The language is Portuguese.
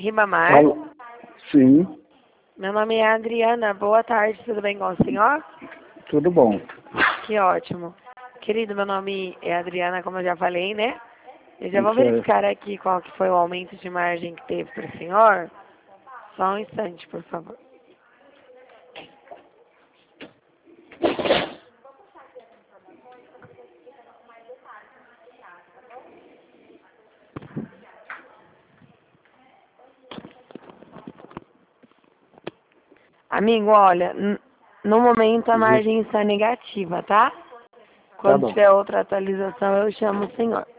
Ribamar. Alô? Sim, Meu nome é Adriana. Boa tarde, tudo bem com o senhor? tudo bom. Que ótimo. Querido, meu nome é Adriana, como eu já falei, né? Eu já vou Isso é. verificar aqui qual que foi o aumento de margem que teve para o senhor. Só um instante, por favor. Amigo, olha, no momento a margem está negativa, tá? Tá Quando bom. tiver outra atualização, eu chamo o senhor.